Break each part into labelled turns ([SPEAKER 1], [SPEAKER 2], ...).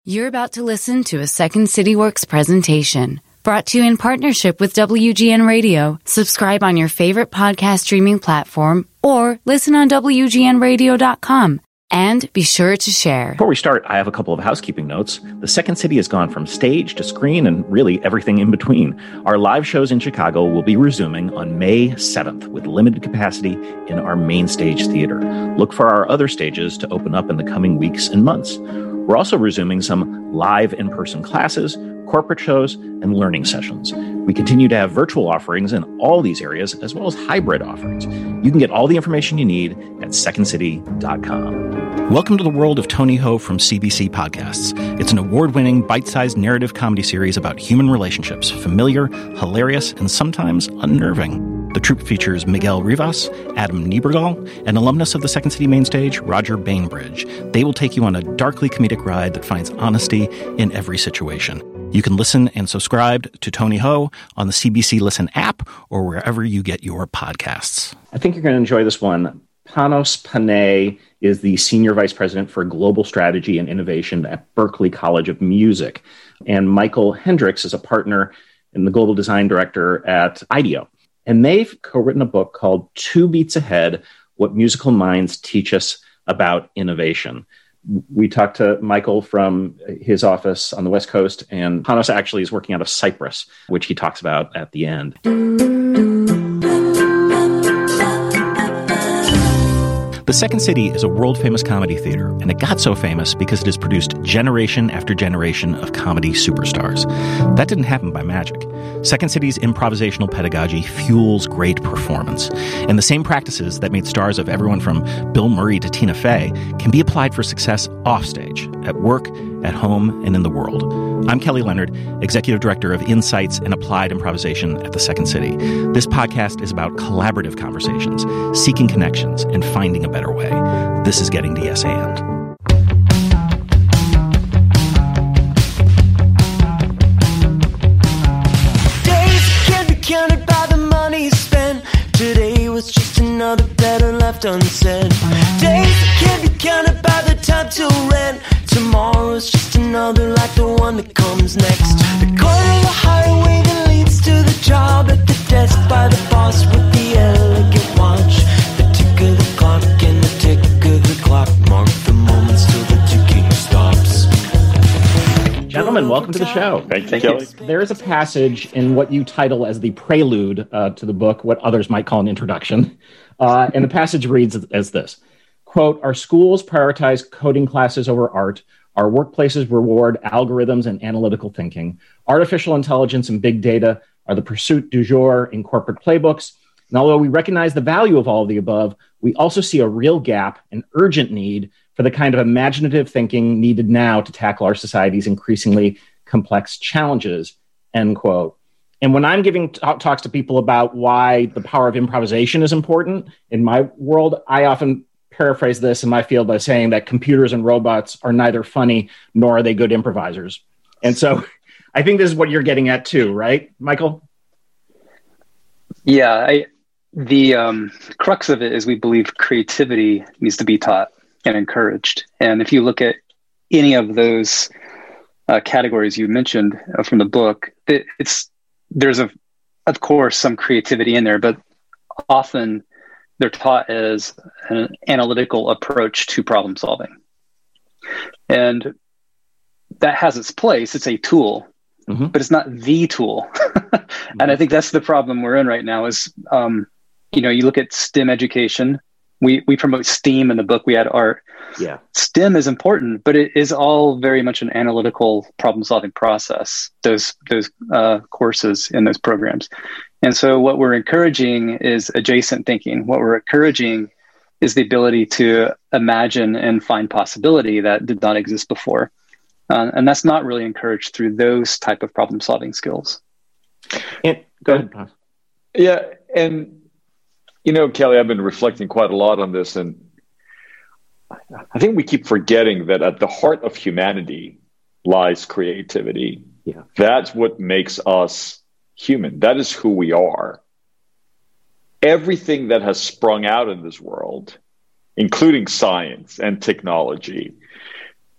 [SPEAKER 1] You're about to listen to a Second City Works presentation brought to you in partnership with WGN Radio. Subscribe on your favorite podcast streaming platform or listen on WGNradio.com. And be sure to share.
[SPEAKER 2] Before we start, I have a couple of housekeeping notes. The Second City has gone from stage to screen and really everything in between. Our live shows in Chicago will be resuming on May 7th with limited capacity in our main stage theater. Look for our other stages to open up in the coming weeks and months. We're also resuming some live in-person classes, corporate shows, and learning sessions. We continue to have virtual offerings in all these areas, as well as hybrid offerings. You can get all the information you need at secondcity.com. Welcome to the world of Tony Ho from CBC Podcasts. It's an award-winning, bite-sized narrative comedy series about human relationships, familiar, hilarious, and sometimes unnerving. The troupe features Miguel Rivas, Adam Niebergall, and alumnus of the Second City main stage, Roger Bainbridge. They will take you on a darkly comedic ride that finds honesty in every situation. You can listen and subscribe to Tony Ho on the CBC Listen app or wherever you get your podcasts. I think you're going to enjoy this one. Panos Panay is the Senior Vice President for Global Strategy and Innovation at Berklee College of Music. And Michael Hendricks is a partner and the Global Design Director at IDEO. And they've co-written a book called Two Beats Ahead, What Musical Minds Teach Us About Innovation. We talked to Michael from his office on the West Coast, and Panos actually is working out of Cyprus, which he talks about at the end. The Second City is a world-famous comedy theater, and it got so famous because it has produced generation after generation of comedy superstars. That didn't happen by magic. Second City's improvisational pedagogy fuels great performance, and the same practices that made stars of everyone from Bill Murray to Tina Fey can be applied for success offstage, at work, at home, and in the world. I'm Kelly Leonard, Executive Director of Insights and Applied Improvisation at the Second City. This podcast is about collaborative conversations, seeking connections, and finding a better way. This is Getting to Yes And.
[SPEAKER 3] Days can't be counted by the money spent. Today was just another better left unsaid. Days can't be counted by the time till rent. Tomorrow's just another like the one that comes next. The corner of the highway that leads to the job at the desk by the boss with the elegant watch. The tick of the clock and the tick of the clock mark the moments till the ticking stops.
[SPEAKER 2] Gentlemen, welcome to the show.
[SPEAKER 4] Thank you, Kelly.
[SPEAKER 2] There is a passage in what you title as the prelude to the book, what others might call an introduction. And the passage reads as this. Quote, our schools prioritize coding classes over art. Our workplaces reward algorithms and analytical thinking. Artificial intelligence and big data are the pursuit du jour in corporate playbooks. And although we recognize the value of all of the above, we also see a real gap, an urgent need for the kind of imaginative thinking needed now to tackle our society's increasingly complex challenges, end quote. And when I'm giving talks to people about why the power of improvisation is important in my world, I often paraphrase this in my field by saying that computers and robots are neither funny nor are they good improvisers. And so I think this is what you're getting at too, right, Michael?
[SPEAKER 5] Yeah, the crux of it is we believe creativity needs to be taught and encouraged. And if you look at any of those categories you mentioned from the book, there's of course some creativity in there, but often they're taught as an analytical approach to problem solving. And that has its place. It's a tool, but it's not the tool. And I think that's the problem we're in right now is, you look at STEM education. We promote STEAM in the book. We add art. Yeah. STEM is important, but it is all very much an analytical problem-solving process, those courses in those programs. And so what we're encouraging is adjacent thinking. What we're encouraging is the ability to imagine and find possibility that did not exist before. And that's not really encouraged through those type of problem-solving skills.
[SPEAKER 2] Go ahead.
[SPEAKER 4] Yeah, and Kelly, I've been reflecting quite a lot on this, and I think we keep forgetting that at the heart of humanity lies creativity. Yeah. That's what makes us human. That is who we are. Everything that has sprung out in this world, including science and technology,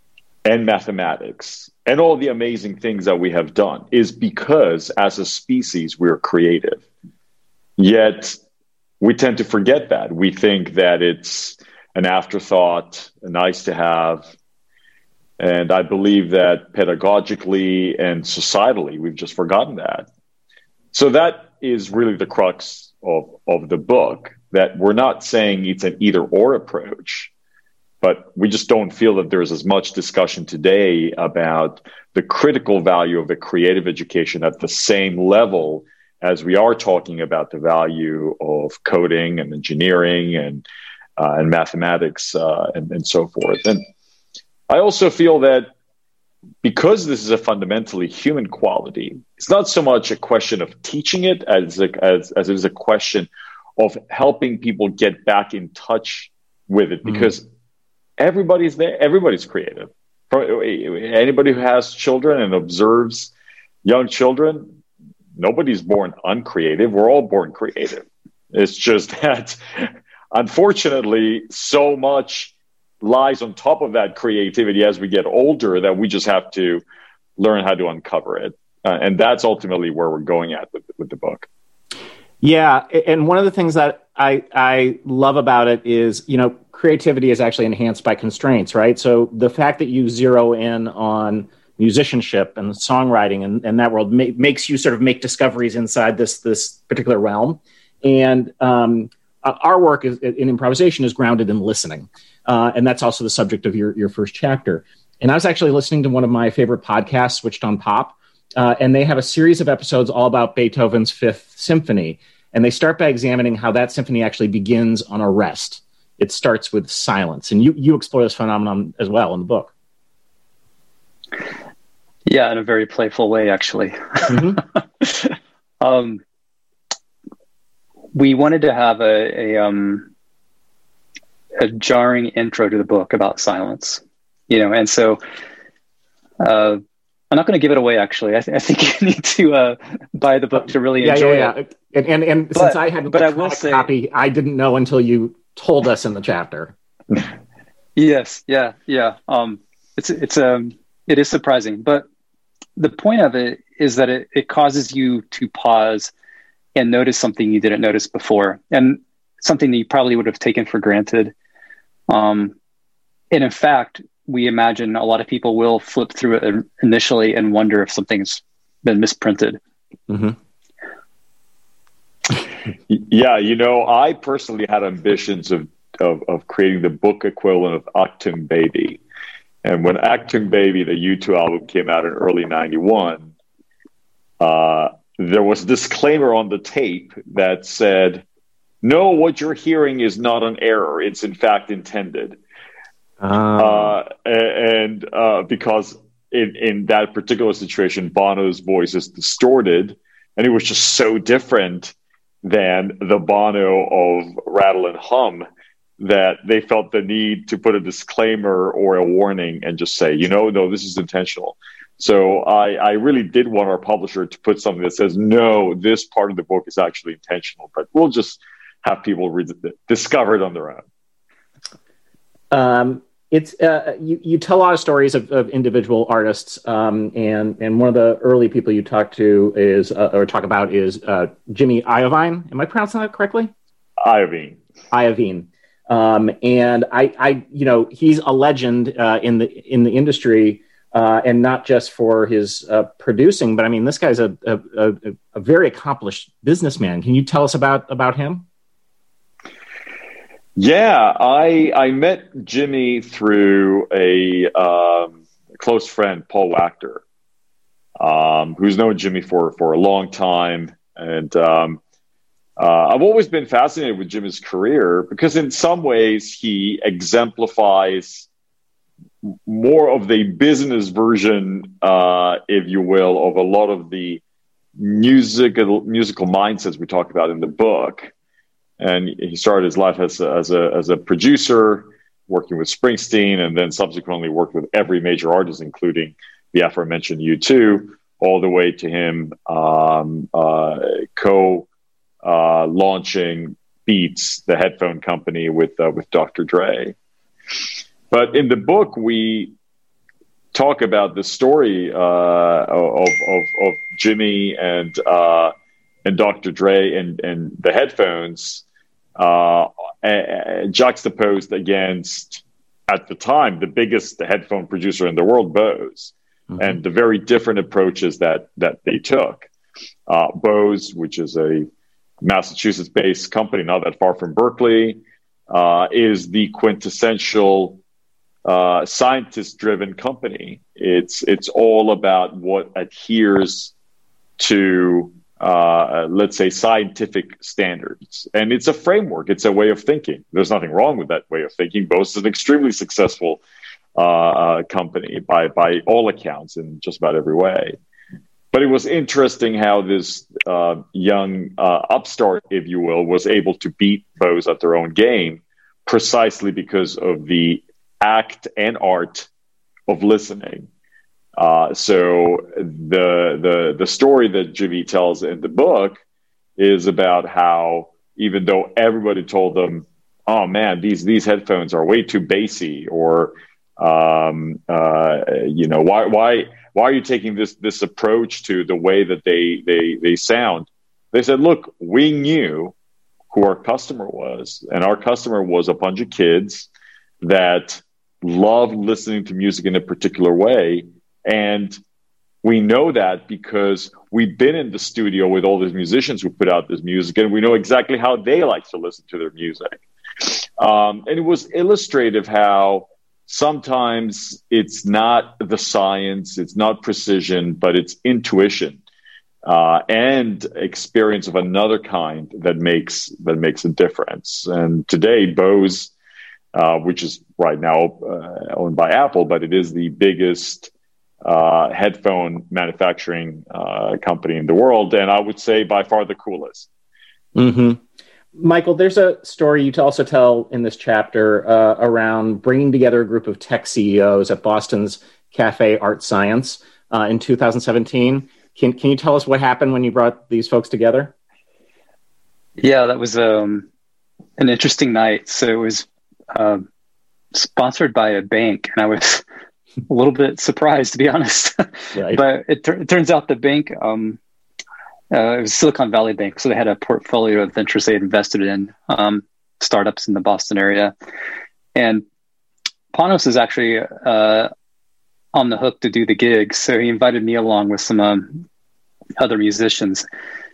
[SPEAKER 4] and mathematics and all the amazing things that we have done is because as a species, we're creative. Yet we tend to forget that. We think that it's an afterthought, a nice to have. And I believe that pedagogically and societally, we've just forgotten that. So that is really the crux of the book, that we're not saying it's an either or approach, but we just don't feel that there's as much discussion today about the critical value of a creative education at the same level as we are talking about the value of coding and engineering and mathematics and so forth. And I also feel that because this is a fundamentally human quality, it's not so much a question of teaching it as it is a question of helping people get back in touch with it, because everybody's there. Everybody's creative. Anybody who has children and observes young children, nobody's born uncreative. We're all born creative. It's just that, unfortunately, so much lies on top of that creativity as we get older that we just have to learn how to uncover it. And that's ultimately where we're going at with the book.
[SPEAKER 2] Yeah. And one of the things that I love about it is, creativity is actually enhanced by constraints, right? So the fact that you zero in on musicianship and songwriting and that world makes you sort of make discoveries inside this particular realm. And our work in improvisation is grounded in listening. And that's also the subject of your first chapter. And I was actually listening to one of my favorite podcasts, Switched on Pop, and they have a series of episodes all about Beethoven's Fifth Symphony. And they start by examining how that symphony actually begins on a rest. It starts with silence. And you explore this phenomenon as well in the book.
[SPEAKER 5] Yeah, in a very playful way, actually. Mm-hmm. We wanted to have a jarring intro to the book about silence, and so I'm not going to give it away. Actually, I think you need to buy the book to really enjoy it.
[SPEAKER 2] And since I had a copy, I didn't know until you told us in the chapter.
[SPEAKER 5] Yes, yeah. It is surprising, but the point of it is that it causes you to pause and notice something you didn't notice before, and something that you probably would have taken for granted. And in fact, we imagine a lot of people will flip through it initially and wonder if something's been misprinted.
[SPEAKER 2] Mm-hmm.
[SPEAKER 4] Yeah, I personally had ambitions of creating the book equivalent of Achtung Baby. And when Achtung Baby, the U2 album, came out in early 91, there was a disclaimer on the tape that said, no, what you're hearing is not an error. It's in fact intended. Because in that particular situation, Bono's voice is distorted, and it was just so different than the Bono of Rattle and Hum that they felt the need to put a disclaimer or a warning and just say, no, this is intentional. So I really did want our publisher to put something that says, no, this part of the book is actually intentional, but we'll just have people discover it on their
[SPEAKER 2] own. It's you tell a lot of stories of individual artists, and one of the early people you talk to is Jimmy Iovine. Am I pronouncing that correctly?
[SPEAKER 4] Iovine.
[SPEAKER 2] And I he's a legend in the industry, and not just for his producing, but I mean, this guy's a very accomplished businessman. Can you tell us about him?
[SPEAKER 4] Yeah, I met Jimmy through a close friend, Paul Wachter, who's known Jimmy for a long time. And I've always been fascinated with Jimmy's career because in some ways he exemplifies more of the business version, if you will, of a lot of the musical mindsets we talk about in the book. And he started his life as a producer, working with Springsteen, and then subsequently worked with every major artist, including the aforementioned U2, all the way to him launching Beats, the headphone company with Dr. Dre. But in the book, we talk about the story of Jimmy and Dr. Dre and the headphones, juxtaposed against, at the time, the biggest headphone producer in the world, Bose, and the very different approaches that they took. Bose, which is a Massachusetts-based company, not that far from Berkeley, is the quintessential scientist-driven company. It's all about what adheres to, let's say, scientific standards. And it's a framework. It's a way of thinking. There's nothing wrong with that way of thinking. Bose is an extremely successful company by all accounts in just about every way. But it was interesting how this young upstart, if you will, was able to beat Bose at their own game precisely because of the act and art of listening. So the story that Jimmy tells in the book is about how, even though everybody told them, "Oh man, these headphones are way too bassy," or why are you taking this approach to the way that they sound? They said, "Look, we knew who our customer was, and our customer was a bunch of kids that love listening to music in a particular way. And we know that because we've been in the studio with all these musicians who put out this music, and we know exactly how they like to listen to their music." And it was illustrative how sometimes it's not the science, it's not precision, but it's intuition and experience of another kind that makes a difference. And today, Bose, which is right now owned by Apple, but it is the biggest headphone manufacturing company in the world, and I would say by far the coolest.
[SPEAKER 6] Mm-hmm. Michael, there's a story you also tell in this chapter around bringing together a group of tech CEOs at Boston's Cafe Art Science in 2017. Can you tell us what happened when you brought these folks together?
[SPEAKER 5] Yeah, that was an interesting night. So it was sponsored by a bank, and I was a little bit surprised, to be honest. Right. But it turns out the bank, it was Silicon Valley Bank, so they had a portfolio of ventures they had invested in startups in the Boston area. And Panos is actually on the hook to do the gig, so he invited me along with some other musicians.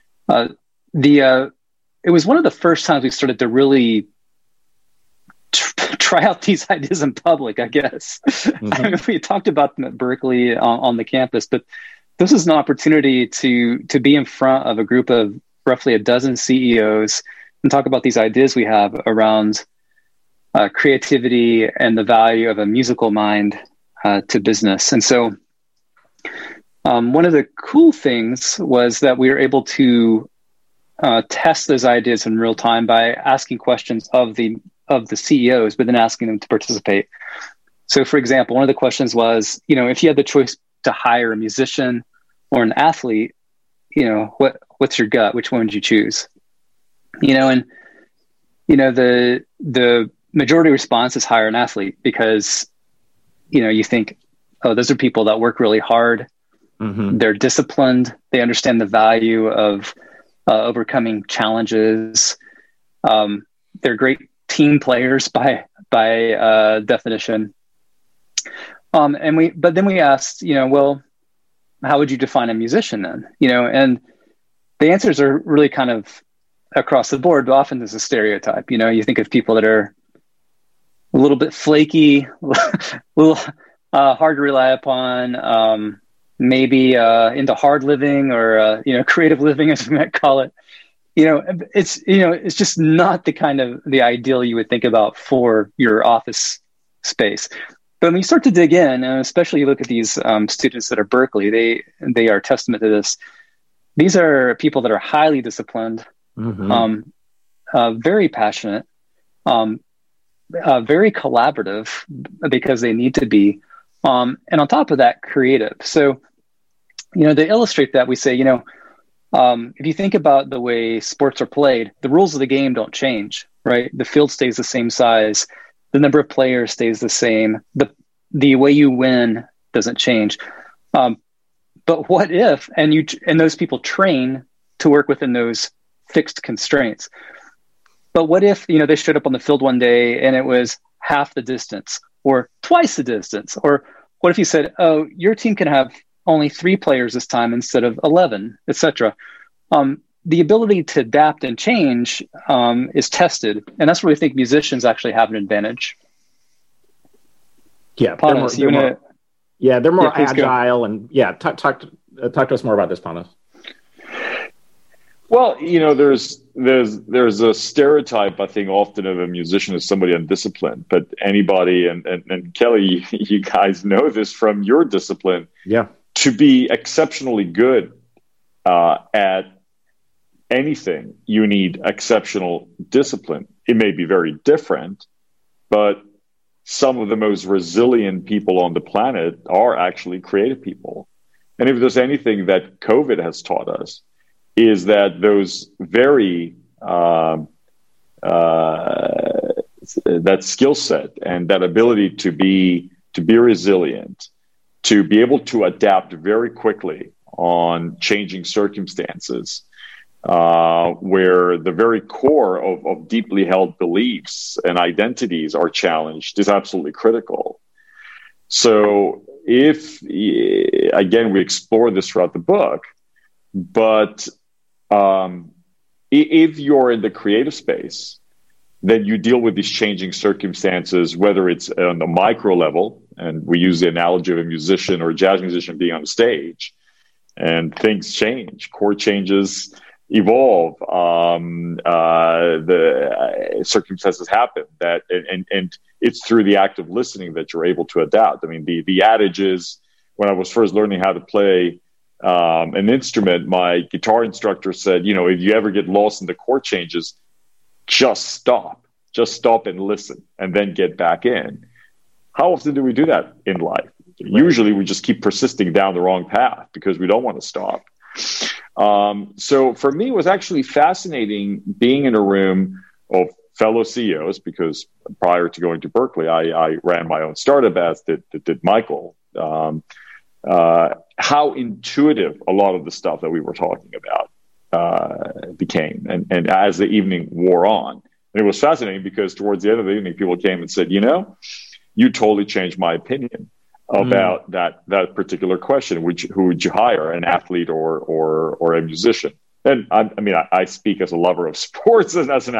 [SPEAKER 5] It was one of the first times we started to really try out these ideas in public, I guess. Mm-hmm. I mean, we talked about them at Berkeley on the campus, but this is an opportunity to be in front of a group of roughly a dozen CEOs and talk about these ideas we have around creativity and the value of a musical mind to business. And so one of the cool things was that we were able to test those ideas in real time by asking questions of the CEOs, but then asking them to participate. So, for example, one of the questions was, if you had the choice to hire a musician or an athlete, what's your gut? Which one would you choose? The majority response is hire an athlete because, you think, oh, those are people that work really hard. Mm-hmm. They're disciplined. They understand the value of overcoming challenges. They're great team players by definition. But then we asked, well, how would you define a musician then? And the answers are really kind of across the board, but often there's a stereotype. You think of people that are a little bit flaky, a little hard to rely upon, maybe into hard living or creative living, as we might call it. It's just not the ideal you would think about for your office space. But when you start to dig in, and especially you look at these students that are Berkeley, they are testament to this. These are people that are highly disciplined, mm-hmm. Very passionate, very collaborative because they need to be, and on top of that, creative. So, to illustrate that, we say, if you think about the way sports are played, the rules of the game don't change, right? The field stays the same size. The number of players stays the same. The way you win, doesn't change. But what if, and those people train to work within those fixed constraints. But what if, they showed up on the field one day and it was half the distance or twice the distance? Or what if you said, oh, your team can have only 3 players this time instead of 11, etc. The ability to adapt and change is tested. And that's where we think musicians actually have an advantage.
[SPEAKER 6] Yeah, they're more agile. And talk to us more about this, Panos.
[SPEAKER 4] Well, there's a stereotype, I think, often of a musician as somebody undisciplined, but anybody, and Kelly, you guys know this from your discipline.
[SPEAKER 6] Yeah.
[SPEAKER 4] To be exceptionally good at anything, you need exceptional discipline. It may be very different, but some of the most resilient people on the planet are actually creative people. And if there's anything that COVID has taught us, is that those very that skill set and that ability to be resilient, to be able to adapt very quickly on changing circumstances, where the very core of deeply held beliefs and identities are challenged, is absolutely critical. So if, again, we explore this throughout the book, but if you're in the creative space, then you deal with these changing circumstances, whether it's on the micro level, and we use the analogy of a musician or a jazz musician being on stage, and things change, chord changes, evolve, the circumstances happen, that and it's through the act of listening that you're able to adapt. I mean, the adage is, when I was first learning how to play an instrument, my guitar instructor said, if you ever get lost in the chord changes, just stop and listen, and then get back in. How often do we do that in life? Right. Usually we just keep persisting down the wrong path because we don't want to stop. So for me, it was actually fascinating being in a room of fellow CEOs, because prior to going to Berkeley, I ran my own startup, as did Michael. How intuitive a lot of the stuff that we were talking about became, and as the evening wore on. And it was fascinating because towards the end of the evening, people came and said, you totally changed my opinion about that particular question. Who would you hire, an athlete or a musician? And I speak as a lover of sports and as an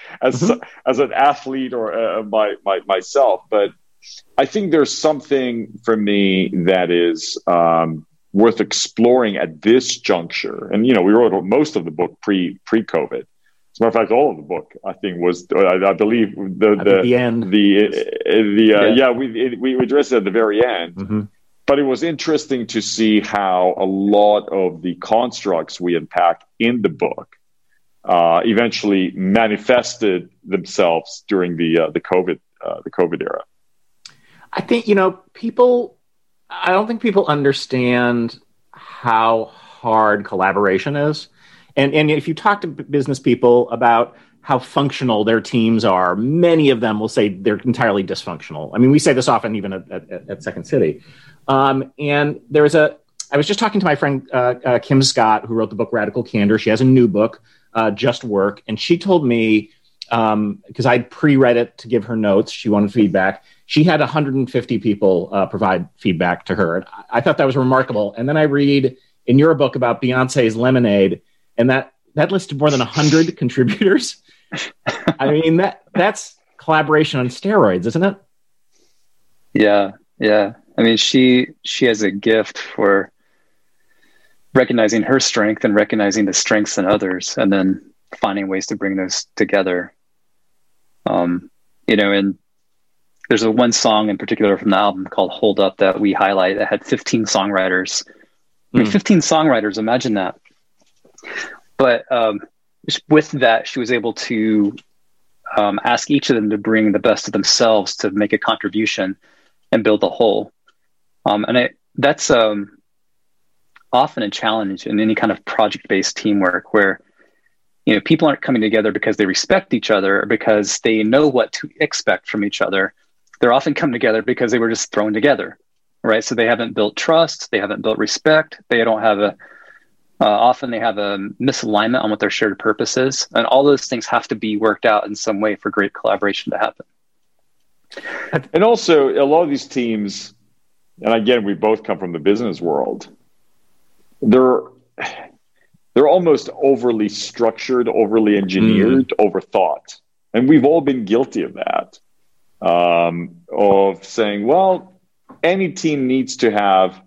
[SPEAKER 4] athlete or myself, but I think there's something for me that is worth exploring at this juncture. And we wrote most of the book pre-COVID. As a matter of fact, all of the book, I think, was, I believe, the end. We addressed it at the very end. Mm-hmm. But it was interesting to see how a lot of the constructs we unpack in the book eventually manifested themselves during the COVID era.
[SPEAKER 6] I think, I don't think people understand how hard collaboration is. And if you talk to business people about how functional their teams are, many of them will say they're entirely dysfunctional. I mean, we say this often even at Second City. And I was just talking to my friend, Kim Scott, who wrote the book Radical Candor. She has a new book, Just Work. And she told me, because I'd pre-read it to give her notes, she wanted feedback. She had 150 people provide feedback to her. I thought that was remarkable. And then I read in your book about Beyonce's Lemonade, and that listed more than 100 contributors. I mean, that's collaboration on steroids, isn't it?
[SPEAKER 5] Yeah. I mean, she has a gift for recognizing her strength and recognizing the strengths in others, and then finding ways to bring those together. And there's one song in particular from the album called Hold Up that we highlight that had 15 songwriters. I mean, 15 songwriters, imagine that. But with that, she was able to ask each of them to bring the best of themselves to make a contribution and build the whole. That's often a challenge in any kind of project-based teamwork where, people aren't coming together because they respect each other or because they know what to expect from each other. They're often coming together because they were just thrown together, right? So they haven't built trust, they haven't built respect, they don't have often they have a misalignment on what their shared purpose is. And all those things have to be worked out in some way for great collaboration to happen.
[SPEAKER 4] And also, a lot of these teams, and again, we both come from the business world, they're almost overly structured, overly engineered, overthought. And we've all been guilty of that, of saying, well, any team needs to have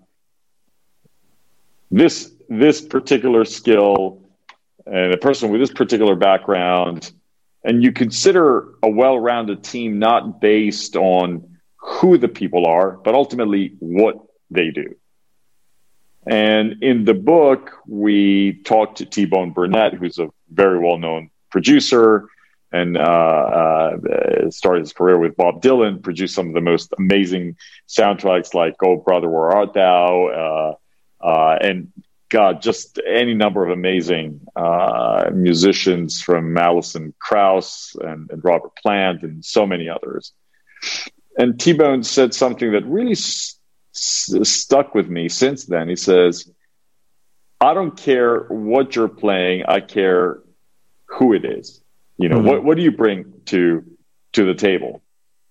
[SPEAKER 4] this particular skill and a person with this particular background. And you consider a well-rounded team not based on who the people are, but ultimately what they do. And in the book, we talked to T-Bone Burnett, who's a very well-known producer and started his career with Bob Dylan, produced some of the most amazing soundtracks like Oh Brother, Where Art Thou? And God, just any number of amazing musicians from Alison Krauss and Robert Plant and so many others. And T-Bone said something that really stuck with me since then. He says, I don't care what you're playing, I care who it is. You know, what do you bring to the table?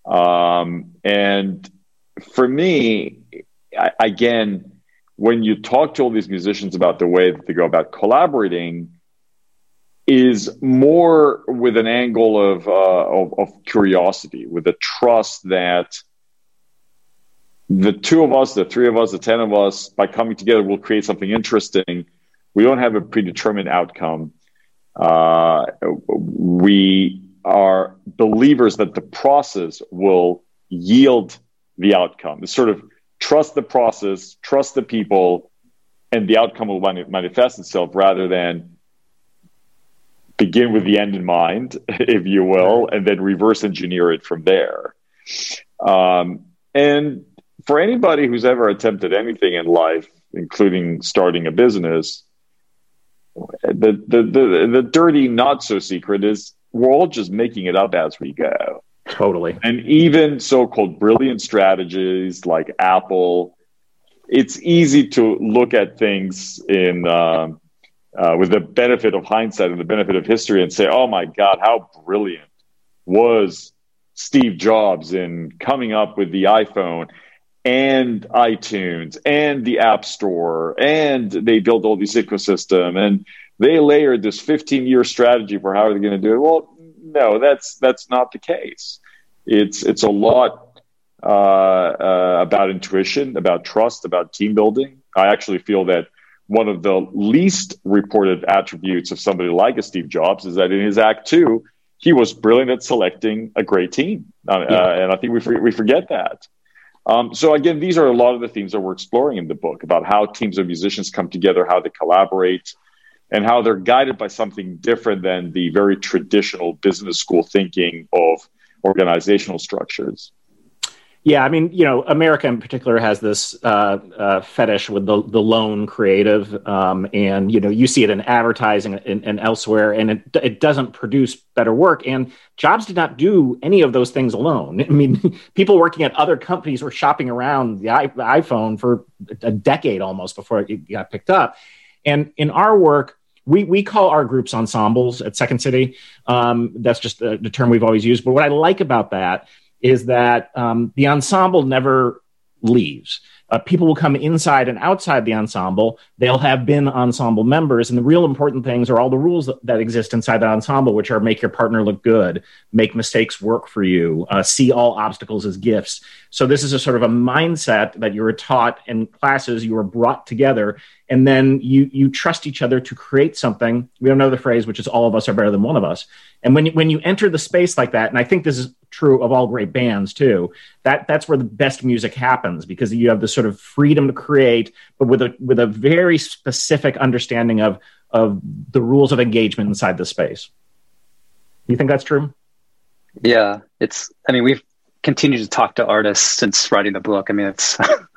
[SPEAKER 4] And for me, again, when you talk to all these musicians about the way that they go about collaborating, is more with an angle of curiosity, with a trust that the two of us, the three of us, the 10 of us, by coming together, will create something interesting. We don't have a predetermined outcome. We are believers that the process will yield the outcome. It's sort of trust the process, trust the people, and the outcome will manifest itself, rather than begin with the end in mind, if you will, and then reverse engineer it from there. And for anybody who's ever attempted anything in life, including starting a business, the dirty not so secret is we're all just making it up as we go.
[SPEAKER 6] Totally. And
[SPEAKER 4] even so-called brilliant strategies like Apple, it's easy to look at things in with the benefit of hindsight and the benefit of history and say, oh my God, how brilliant was Steve Jobs in coming up with the iPhone and iTunes and the App Store, and they built all this ecosystem and they layered this 15-year strategy for how they're going to do it. Well, no, that's not the case. It's a lot about intuition, about trust, about team building. I actually feel that one of the least reported attributes of somebody like a Steve Jobs is that in his Act 2, he was brilliant at selecting a great team. And I think we forget that. So again, these are a lot of the themes that we're exploring in the book about how teams of musicians come together, how they collaborate, and how they're guided by something different than the very traditional business school thinking of organizational structures.
[SPEAKER 6] Yeah, I mean, you know, America in particular has this fetish with the lone creative, and you know, you see it in advertising and elsewhere, and it doesn't produce better work. And Jobs did not do any of those things alone. I mean, people working at other companies were shopping around the iPhone for a decade almost before it got picked up. And in our work, we call our groups ensembles at Second City. That's just the term we've always used. But what I like about that is that the ensemble never leaves. People will come inside and outside the ensemble. They'll have been ensemble members. And the real important things are all the rules that exist inside the ensemble, which are make your partner look good, make mistakes work for you, see all obstacles as gifts. So this is a sort of a mindset that you were taught in classes, you were brought together, and then you trust each other to create something. We don't know the phrase, which is all of us are better than one of us. And when you enter the space like that, and I think this is true of all great bands too, that's where the best music happens, because you have this sort of freedom to create, but with a very specific understanding of the rules of engagement inside the space. You think that's true?
[SPEAKER 5] Yeah, we've continued to talk to artists since writing the book. I mean, it's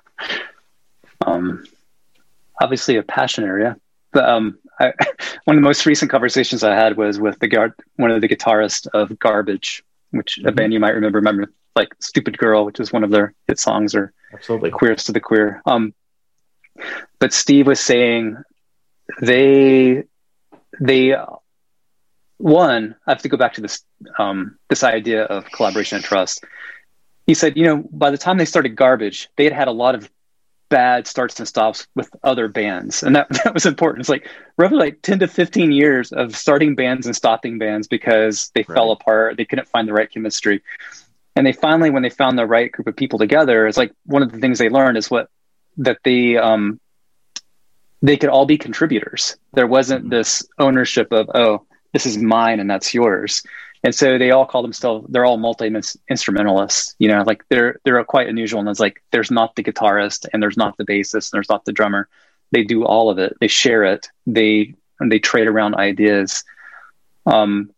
[SPEAKER 5] obviously a passion area, but one of the most recent conversations I had was with one of the guitarists of Garbage, which a band you might remember like Stupid Girl, which is one of their hit songs, or
[SPEAKER 6] Absolutely.
[SPEAKER 5] Queerest of the Queer. But Steve was saying they one, I have to go back to this this idea of collaboration and trust. He said, by the time they started Garbage, they had a lot of bad starts and stops with other bands, and that was important. It's like roughly like 10 to 15 years of starting bands and stopping bands because they fell apart. They couldn't find the right chemistry, and they finally, when they found the right group of people together, it's like one of the things they learned is that they could all be contributors. There wasn't this ownership of, oh, this is mine and that's yours. And so they all call themselves, they're all multi-instrumentalists, like they're quite unusual. And it's like, there's not the guitarist and there's not the bassist and there's not the drummer. They do all of it. They share it. They trade around ideas. And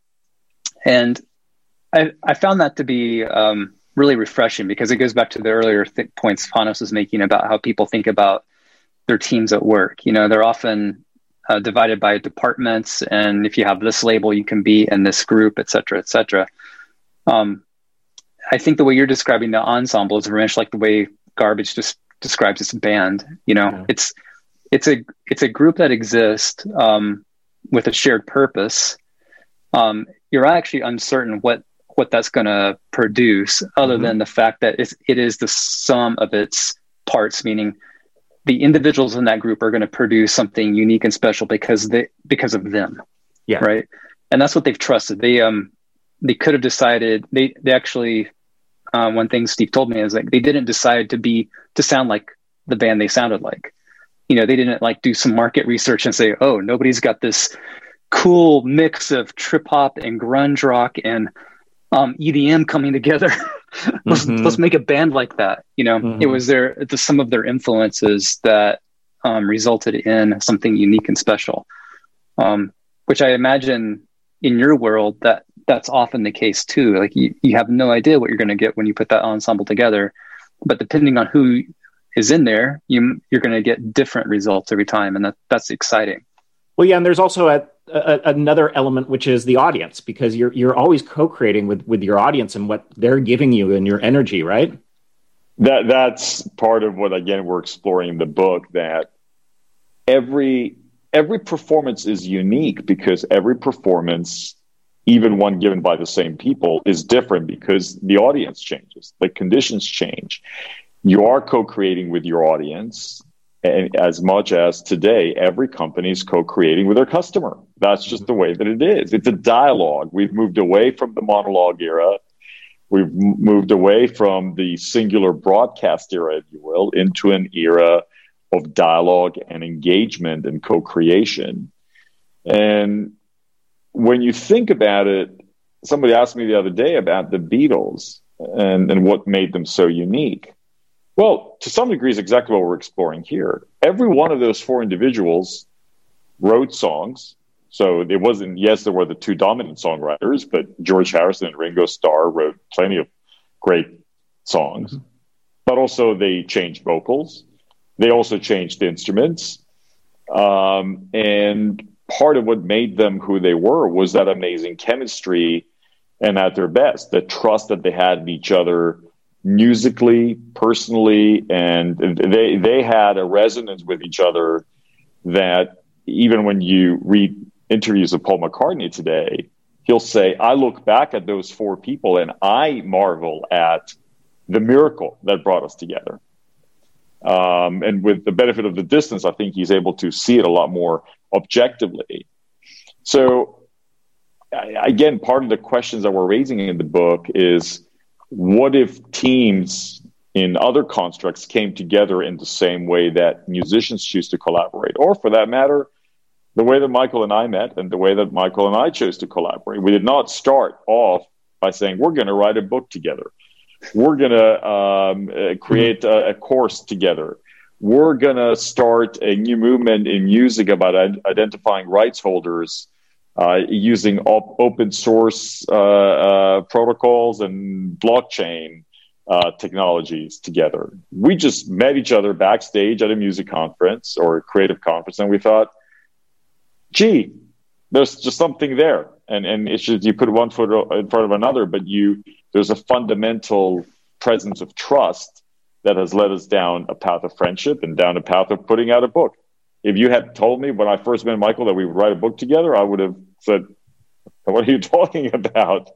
[SPEAKER 5] I found that to be really refreshing because it goes back to the earlier points Panos was making about how people think about their teams at work. They're often divided by departments, and if you have this label, you can be in this group, et cetera, et cetera. I think the way you're describing the ensemble is very much like the way Garbage just describes its band. It's a group that exists with a shared purpose. You're actually uncertain what that's going to produce, other than the fact that it is the sum of its parts, meaning the individuals in that group are going to produce something unique and special because of them.
[SPEAKER 6] Yeah.
[SPEAKER 5] Right. And that's what they've trusted. They could have decided, they actually, one thing Steve told me is like, they didn't decide to sound like the band they sounded like. They didn't like do some market research and say, oh, nobody's got this cool mix of trip hop and grunge rock and EDM coming together. Let's make a band like that. It was the sum of their influences that resulted in something unique and special, which I imagine in your world that's often the case too. Like you have no idea what you're going to get when you put that ensemble together, but depending on who is in there, you're going to get different results every time, and that's exciting.
[SPEAKER 6] Well, yeah, and there's also another element, which is the audience, because you're always co-creating with your audience and what they're giving you and your energy, right?
[SPEAKER 4] That's part of what, again, we're exploring in the book, that every performance is unique because every performance, even one given by the same people, is different because the audience changes, the conditions change. You are co-creating with your audience. And as much as today, every company is co-creating with their customer. That's just the way that it is. It's a dialogue. We've moved away from the monologue era. We've moved away from the singular broadcast era, if you will, into an era of dialogue and engagement and co-creation. And when you think about it, somebody asked me the other day about the Beatles and what made them so unique. Well, to some degree, is exactly what we're exploring here. Every one of those four individuals wrote songs. So it wasn't, yes, there were the two dominant songwriters, but George Harrison and Ringo Starr wrote plenty of great songs. But also they changed vocals. They also changed instruments. And part of what made them who they were was that amazing chemistry, and at their best, the trust that they had in each other, musically, personally, and they had a resonance with each other that even when you read interviews of Paul McCartney today, he'll say, I look back at those four people and I marvel at the miracle that brought us together. And with the benefit of the distance, I think he's able to see it a lot more objectively. So again, part of the questions that we're raising in the book is, what if teams in other constructs came together in the same way that musicians choose to collaborate? Or for that matter, the way that Michael and I met and the way that Michael and I chose to collaborate. We did not start off by saying, we're going to write a book together. We're going to create a course together. We're going to start a new movement in music about identifying rights holders using open source protocols and blockchain technologies together. We just met each other backstage at a music conference or a creative conference, and we thought, gee, there's just something there. and it's just you put one foot in front of another, but there's a fundamental presence of trust that has led us down a path of friendship and down a path of putting out a book. If you had told me when I first met Michael that we would write a book together, I would have said, what are you talking about?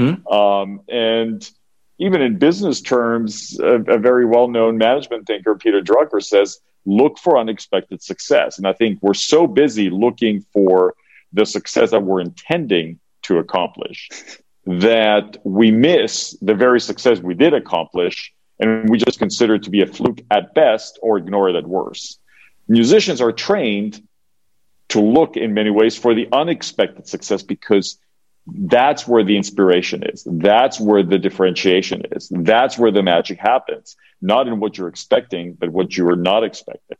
[SPEAKER 4] And even in business terms, a very well-known management thinker, Peter Drucker, says, look for unexpected success. And I think we're so busy looking for the success that we're intending to accomplish that we miss the very success we did accomplish, and we just consider it to be a fluke at best or ignore it at worst. Musicians are trained to look in many ways for the unexpected success because that's where the inspiration is. That's where the differentiation is. That's where the magic happens, not in what you're expecting, but what you are not expecting.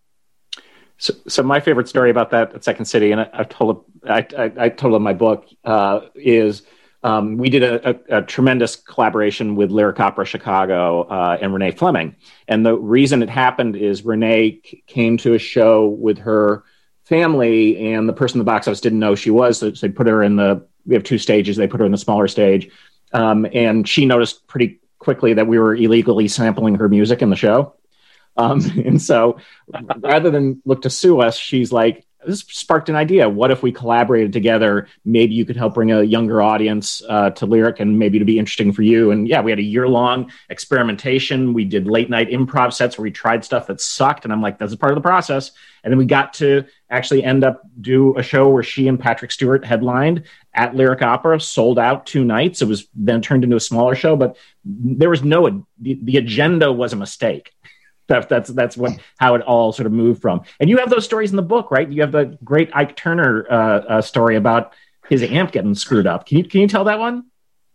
[SPEAKER 6] So my favorite story about that at Second City, and I told in my book, is we did a tremendous collaboration with Lyric Opera Chicago and Renee Fleming. And the reason it happened is Renee came to a show with her family, and the person in the box office didn't know she was. So they put her we have two stages. They put her in the smaller stage. And she noticed pretty quickly that we were illegally sampling her music in the show. And so rather than look to sue us, she's like, this sparked an idea. What if we collaborated together? Maybe you could help bring a younger audience to Lyric, and maybe to be interesting for you. And yeah, we had a year-long experimentation. We did late-night improv sets where we tried stuff that sucked. And I'm like, that's a part of the process. And then we got to actually end up do a show where she and Patrick Stewart headlined at Lyric Opera, sold out 2 nights. It was then turned into a smaller show, but there was the agenda was a mistake. That's how it all sort of moved from. And you have those stories in the book, right? You have the great Ike Turner story about his amp getting screwed up. Can you tell that one?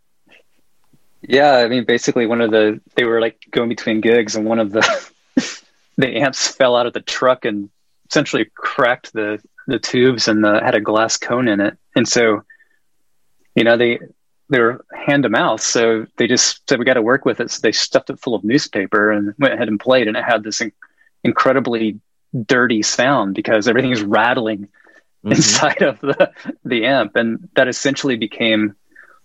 [SPEAKER 5] Yeah, I mean, basically they were like going between gigs, and one of the amps fell out of the truck and essentially cracked the tubes and had a glass cone in it. And so, they were hand to mouth. So they just said, we got to work with it. So they stuffed it full of newspaper and went ahead and played. And it had this incredibly dirty sound because everything is rattling inside of the amp. And that essentially became,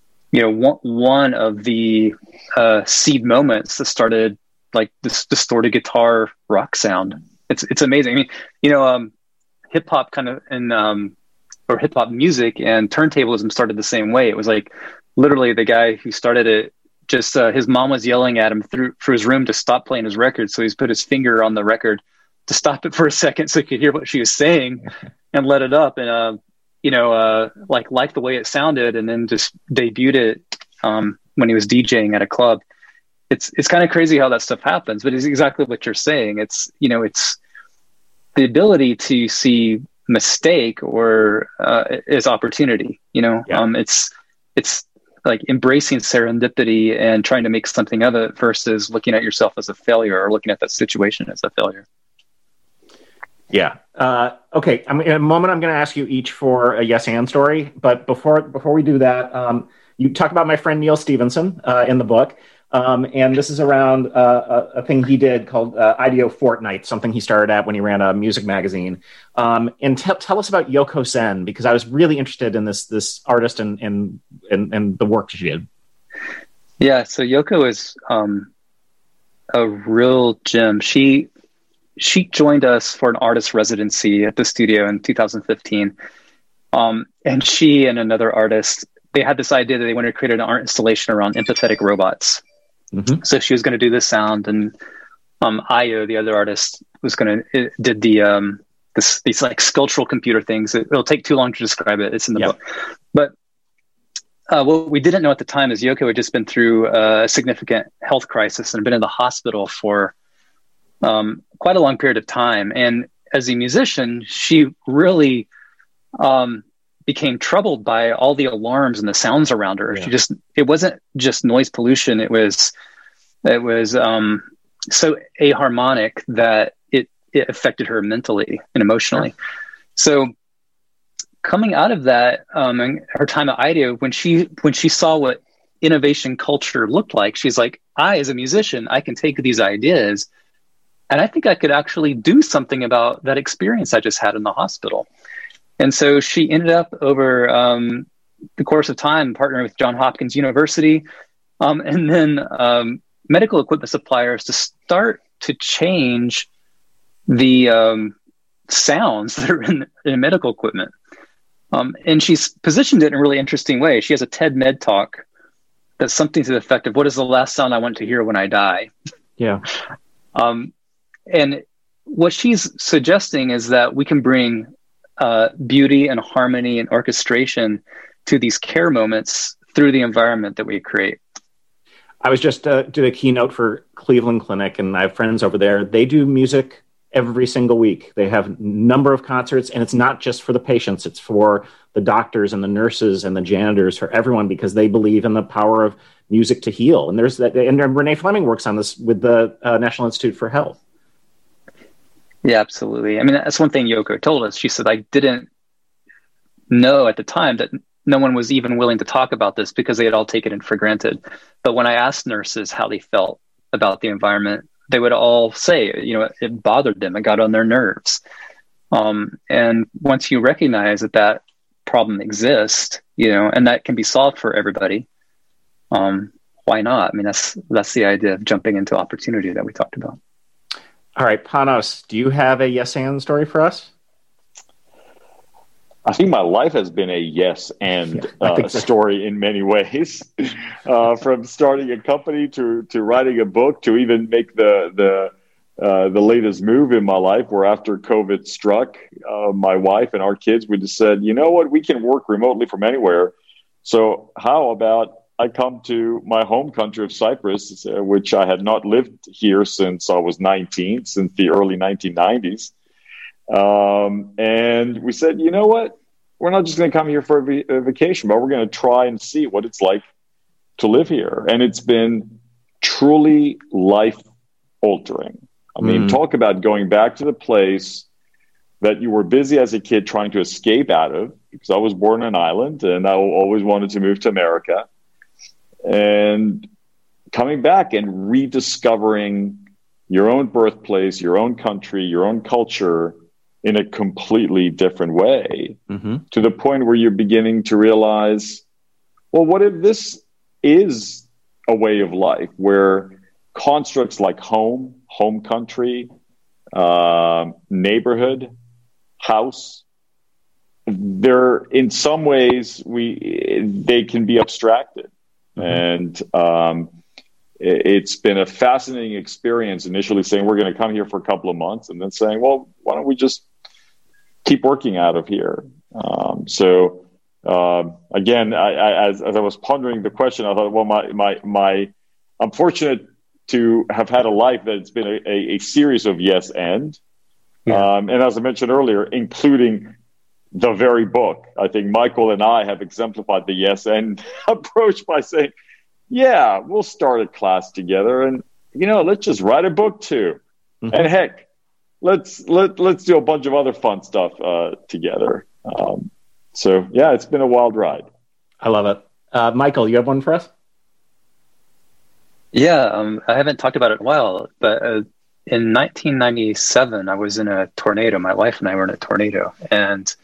[SPEAKER 5] one of the seed moments that started like this distorted guitar rock sound. It's amazing. I mean, hip hop kind of or hip hop music and turntablism started the same way. It was like, literally the guy who started it, just his mom was yelling at him through his room to stop playing his record. So he's put his finger on the record to stop it for a second so he could hear what she was saying and let it up. And, like the way it sounded, and then just debuted it when he was DJing at a club. It's kind of crazy how that stuff happens, but it's exactly what you're saying. It's the ability to see mistake or is opportunity, it's like embracing serendipity and trying to make something of it versus looking at yourself as a failure or looking at that situation as a failure.
[SPEAKER 6] Yeah. Okay. In a moment, I'm going to ask you each for a yes and story. But before we do that, you talk about my friend Neil Stevenson in the book. And this is around a thing he did called IDEO Fortnight, something he started at when he ran a music magazine. And tell us about Yoko Zen, because I was really interested in this artist and the work she did.
[SPEAKER 5] Yeah, so Yoko is a real gem. She joined us for an artist residency at the studio in 2015. And she and another artist, they had this idea that they wanted to create an art installation around empathetic robots. Mm-hmm. So she was going to do the sound, and Ayo, the other artist, did these like sculptural computer things. It'll take too long to describe it. It's in the book. But what we didn't know at the time is Yoko had just been through a significant health crisis and had been in the hospital for quite a long period of time. And as a musician, she really became troubled by all the alarms and the sounds around her. Yeah. It wasn't just noise pollution. It was so aharmonic that it affected her mentally and emotionally. Yeah. So coming out of that, and her time at IDEO, when she saw what innovation culture looked like, she's like, I, as a musician, I can take these ideas and I think I could actually do something about that experience I just had in the hospital. And so she ended up over the course of time, partnering with Johns Hopkins University, and then medical equipment suppliers to start to change the sounds that are in medical equipment. And she's positioned it in a really interesting way. She has a TED Med Talk that's something to the effect of, what is the last sound I want to hear when I die?
[SPEAKER 6] Yeah.
[SPEAKER 5] And what she's suggesting is that we can bring beauty and harmony and orchestration to these care moments through the environment that we create.
[SPEAKER 6] I was just did a keynote for Cleveland Clinic, and I have friends over there. They do music every single week. They have a number of concerts, and it's not just for the patients. It's for the doctors and the nurses and the janitors, for everyone, because they believe in the power of music to heal. And there's that. And Renee Fleming works on this with the National Institute for Health.
[SPEAKER 5] Yeah, absolutely. I mean, that's one thing Yoko told us. She said, I didn't know at the time that no one was even willing to talk about this because they had all taken it for granted. But when I asked nurses how they felt about the environment, they would all say, it bothered them. It got on their nerves. And once you recognize that problem exists, and that can be solved for everybody, why not? I mean, that's the idea of jumping into opportunity that we talked about.
[SPEAKER 6] All right, Panos, do you have a yes and story for us?
[SPEAKER 4] I think my life has been a yes and story in many ways, from starting a company to writing a book to even make the latest move in my life, where after COVID struck, my wife and our kids, we just said, you know what, we can work remotely from anywhere. So how about I come to my home country of Cyprus, which I had not lived here since I was 19, since the early 1990s. And we said, you know what? We're not just going to come here for a vacation, but we're going to try and see what it's like to live here. And it's been truly life-altering. I mean, talk about going back to the place that you were busy as a kid trying to escape out of, because I was born on an island and I always wanted to move to America. And coming back and rediscovering your own birthplace, your own country, your own culture in a completely different way, to the point where you're beginning to realize, well, what if this is a way of life where constructs like home country, neighborhood, house, they're in some ways they can be abstracted. And it's been a fascinating experience, initially saying we're going to come here for a couple of months, and then saying, well, why don't we just keep working out of here? Again, as I was pondering the question, I thought, well, I'm fortunate to have had a life that's been a series of yes and. And as I mentioned earlier, including the very book. I think Michael and I have exemplified the yes and approach by saying, yeah, we'll start a class together, and let's just write a book too. And heck, let's do a bunch of other fun stuff together. So yeah, it's been a wild ride.
[SPEAKER 6] I love it. Michael, you have one for us?
[SPEAKER 5] Yeah, I haven't talked about it in a while, but in 1997, I was in a tornado. My wife and I were in a tornado, and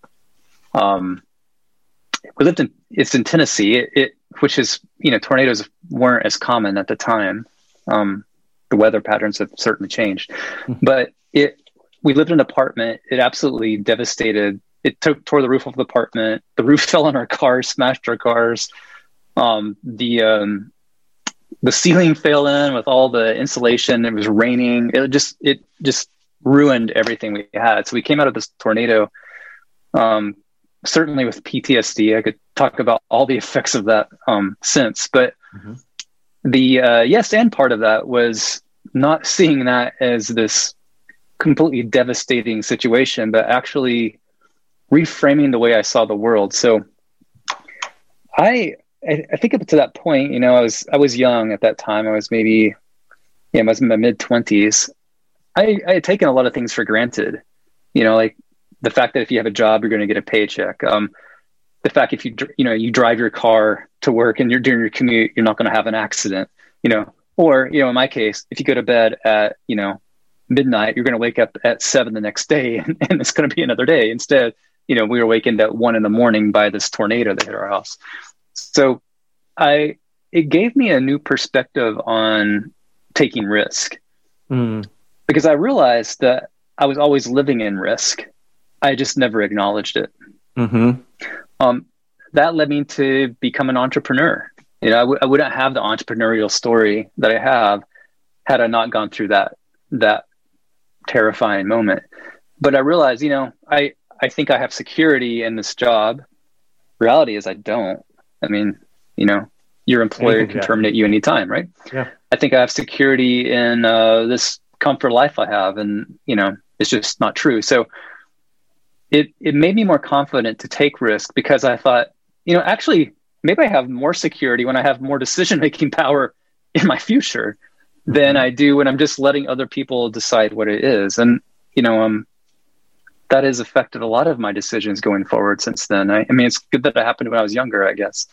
[SPEAKER 5] we lived it's in Tennessee, which is, tornadoes weren't as common at the time. The weather patterns have certainly changed, but we lived in an apartment. It absolutely devastated. It tore the roof off the apartment. The roof fell on our cars, smashed our cars. The ceiling fell in with all the insulation. It was raining. It just ruined everything we had. So we came out of this tornado, certainly with PTSD. I could talk about all the effects of that since, but the yes and part of that was not seeing that as this completely devastating situation, but actually reframing the way I saw the world. So I think up to that point, I was young at that time. I was maybe, I was in my mid-20s. I had taken a lot of things for granted, like the fact that if you have a job, you're going to get a paycheck. The fact if you drive your car to work and you're doing your commute, you're not going to have an accident, or, in my case, if you go to bed at, midnight, you're going to wake up at 7 the next day and it's going to be another day. Instead, we were awakened at 1 a.m. by this tornado that hit our house. So it gave me a new perspective on taking risk, because I realized that I was always living in risk. I just never acknowledged it. That led me to become an entrepreneur. I wouldn't have the entrepreneurial story that I have had I not gone through that terrifying moment. But I realized, I think I have security in this job. Reality is I don't. I mean, your employer can terminate you anytime, right?
[SPEAKER 6] Yeah.
[SPEAKER 5] I think I have security in this comfort life I have, and it's just not true. So it made me more confident to take risk, because I thought, actually, maybe I have more security when I have more decision-making power in my future than I do when I'm just letting other people decide what it is. And, that has affected a lot of my decisions going forward since then. I mean, it's good that it happened when I was younger, I guess.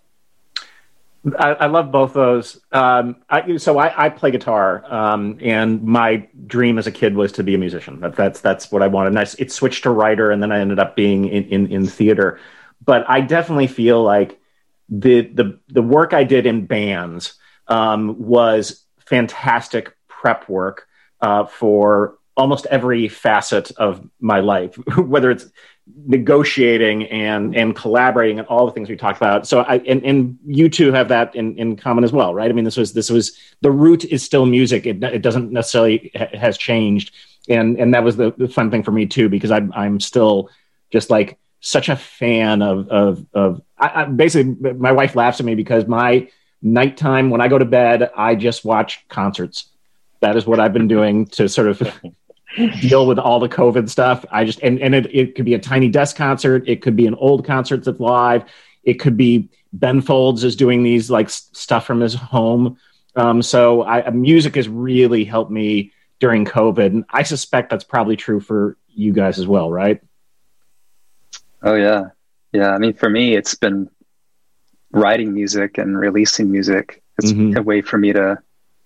[SPEAKER 6] I love both those. I play guitar, and my dream as a kid was to be a musician. That's what I wanted. And it switched to writer, and then I ended up being in theater. But I definitely feel like the work I did in bands was fantastic prep work for almost every facet of my life, whether it's negotiating and collaborating and all the things we talked about. So and you two have that in common as well, right? I mean, this was the root is still music. It doesn't necessarily has changed. And that was the fun thing for me too, because I'm still just like such a fan of I basically, my wife laughs at me because my nighttime, when I go to bed, I just watch concerts. That is what I've been doing to sort of deal with all the COVID stuff. It could be a Tiny Desk concert. It could be an old concert that's live. It could be Ben Folds is doing these like stuff from his home. So music has really helped me during COVID. And I suspect that's probably true for you guys as well, right?
[SPEAKER 5] Oh yeah. Yeah. I mean, for me, it's been writing music and releasing music. It's a way for me to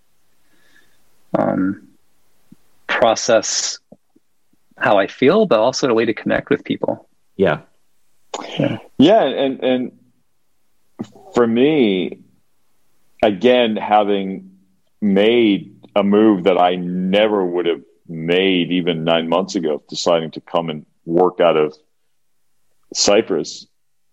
[SPEAKER 5] process how I feel, but also a way to connect with people.
[SPEAKER 6] Yeah.
[SPEAKER 4] And for me, again, having made a move that I never would have made even 9 months ago, deciding to come and work out of Cyprus,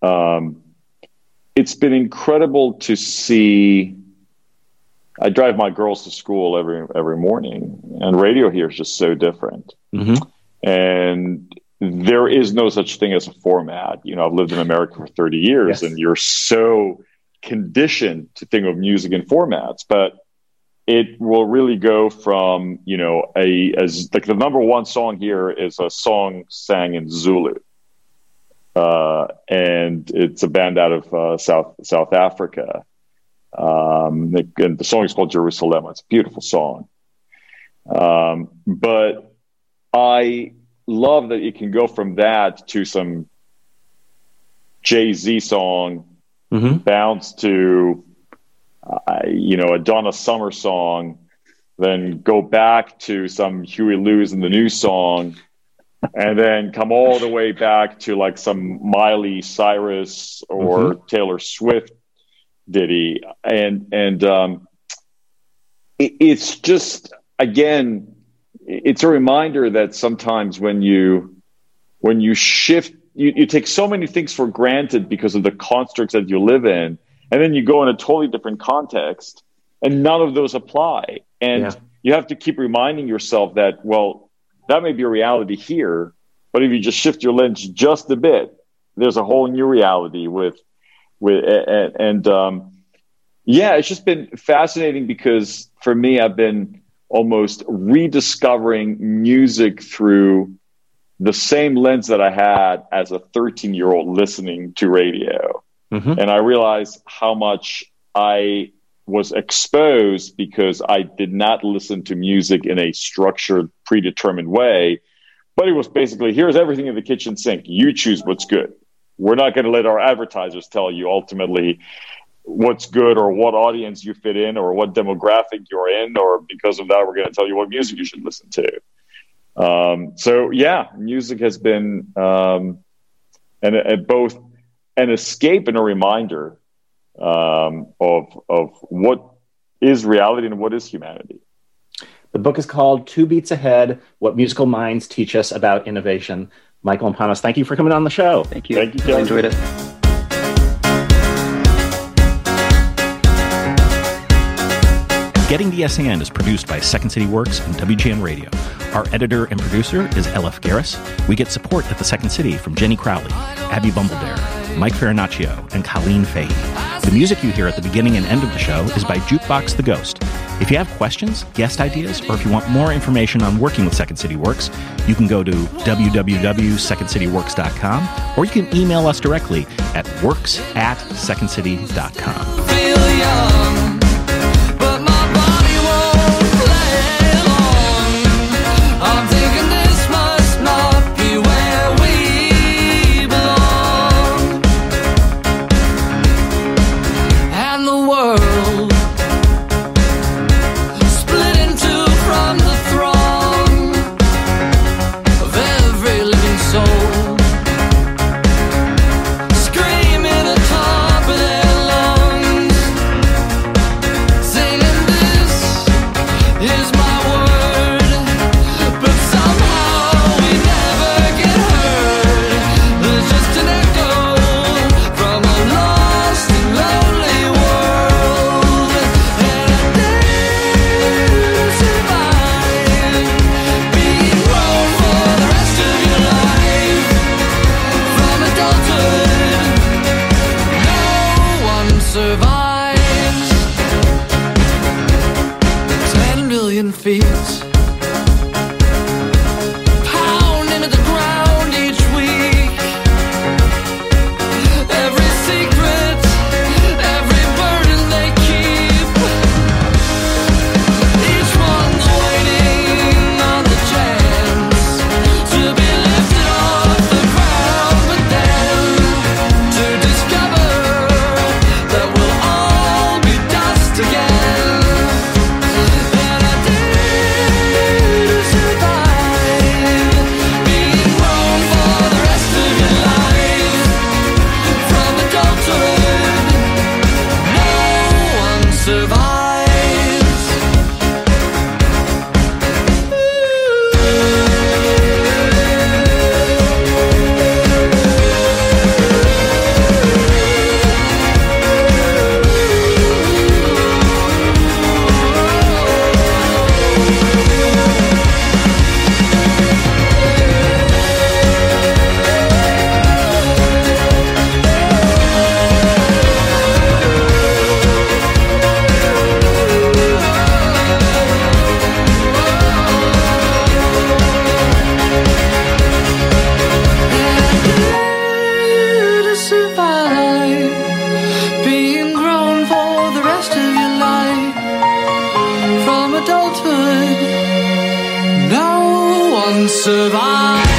[SPEAKER 4] it's been incredible to see. I drive my girls to school every morning, and radio here is just so different. And there is no such thing as a format. I've lived in America for 30 years, and you're so conditioned to think of music in formats, but it will really go from, as like the number one song here is a song sang in Zulu. And it's a band out of South Africa. And the song is called Jerusalem. It's a beautiful song. But I love that it can go from that to some Jay-Z song, bounce to, a Donna Summer song, then go back to some Huey Lewis and the News song, and then come all the way back to like some Miley Cyrus or Taylor Swift ditty. And it's just, again, it's a reminder that sometimes when you shift, you take so many things for granted because of the constructs that you live in, and then you go in a totally different context and none of those apply. And you have to keep reminding yourself that, well, that may be a reality here, but if you just shift your lens just a bit, there's a whole new reality it's just been fascinating because for me, I've been almost rediscovering music through the same lens that I had as a 13-year-old listening to radio. And I realized how much I was exposed because I did not listen to music in a structured, predetermined way. But it was basically, here's everything in the kitchen sink. You choose what's good. We're not going to let our advertisers tell you ultimately what's good or what audience you fit in or what demographic you're in, or because of that, we're going to tell you what music you should listen to. Music has been and both an escape and a reminder of what is reality and what is humanity.
[SPEAKER 6] The book is called Two Beats Ahead, What Musical Minds Teach Us About Innovation. Michael and Panos, thank you for coming on the show.
[SPEAKER 5] Thank you.
[SPEAKER 4] Thank you,
[SPEAKER 5] I enjoyed it.
[SPEAKER 2] Getting the Essay In is produced by Second City Works and WGN Radio. Our editor and producer is LF Garris. We get support at the Second City from Jenny Crowley, Abby Bumbledare, Mike Farinaccio, and Colleen Fahey. The music you hear at the beginning and end of the show is by Jukebox the Ghost. If you have questions, guest ideas, or if you want more information on working with Second City Works, you can go to www.secondcityworks.com, or you can email us directly at works@secondcity.com.
[SPEAKER 3] Feel young, but my body won't play along. I'm thinking this must not be where we belong. And the world split in two from the throng of every living soul, screaming atop of their lungs, singing this is my word, but somehow we never get heard. There's just an echo from a lost and lonely world, and I dare survive being grown for the rest of your life. From adulthood, no one survives. 10 million feet pound into the ground each week. Every secret, every burden they keep. Each one's waiting on the chance to be lifted off the ground, but then to discover that we'll all be dust again. And I dare to survive being grown for the rest of your life. From adulthood, no one survives. To survive being grown for the rest of your life. From adulthood, no one survives.